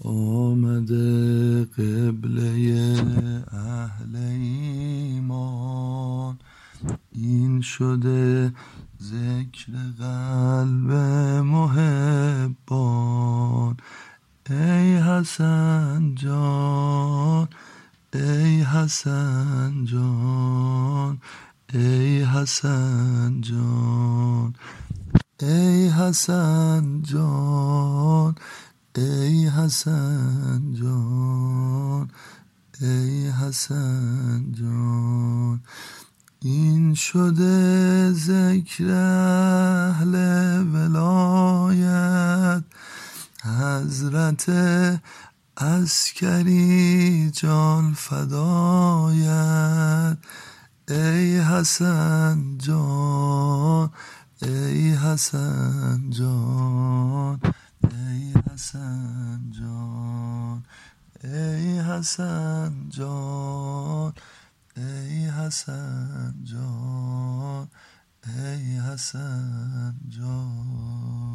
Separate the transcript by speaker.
Speaker 1: آمده قبله اهل ایمان، این شده ذکر قلب محبان. ای حسن جان، ای حسن جان، ای حسن جان، ای حسن جان، ای حسن جان، ای حسن جان. این شده ذکر اهل ولایت، حضرت عسکری جان فدایت. ای حسن جان، ای حسن جان، ای حسن جان، ای حسن جان، ای حسن جان، ای حسن جان.